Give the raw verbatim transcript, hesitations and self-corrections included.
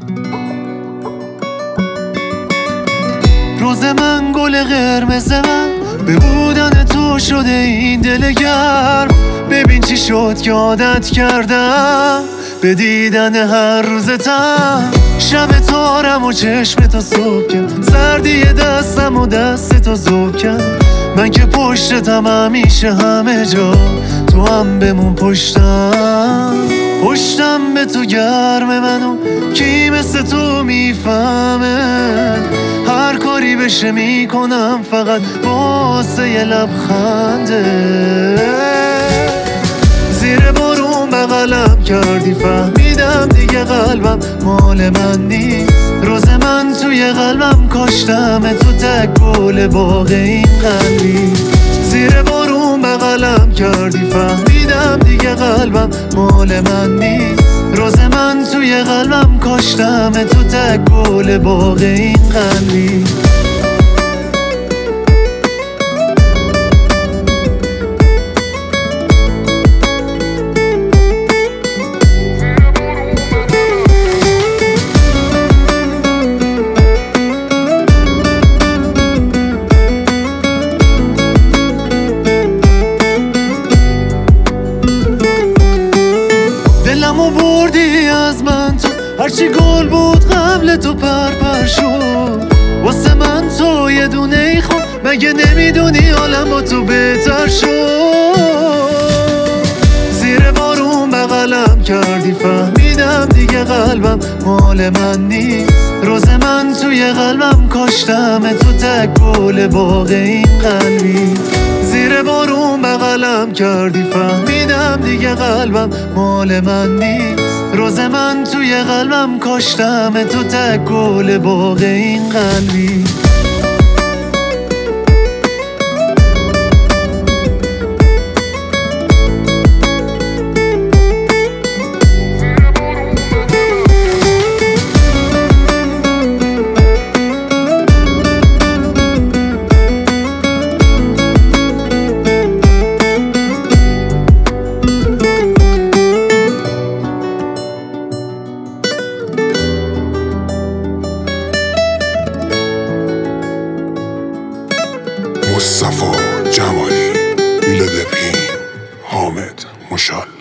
روز من گل قرمز من به بودن تو شده این دل گرم. ببین چی شد که عادت کردم به دیدن هر روزتم. شب تارم و چشم تو صبح کرد، سردی دستم و دست تو ذوب کرد. من که پشتتم همیشه همه جا، تو هم بمون پشتم. پشتم به تو گرم منو کی مثل تو میفهمه. هر کاری بشه میکنم فقط واسه یه لبخنده. زیر بارون بغلم کردی فهمیدم دیگه قلبم مال من نیست. روز من توی قلبم کاشتم تو تک گل باغ این قلبی. زیر بارون بغلم کردی فهمیدم دیگه قلبم مال من نیست. روز من توی قلبم کاشتم تو تک گل باغ این قلبی. دلمو بردی از من تو، هرچی گل بود قبل تو پر پر شد. واسه من تو یه دونه ای خود، مگه نمیدونی حالم با تو بهتر شد. زیر بارون بغلم کردی فهمیدم دیگه قلبم مال من نیست. روز من توی قلبم کاشتم تو تک گل باغ این قلبی. زیر بارون بغلم کردی فهمیدم دیگه قلبم مال من نیست. روز من توی قلبم کاشتم تو تک گل باغ این قلبی. مصطفی جمالی، میلاد پین، حامد مشال.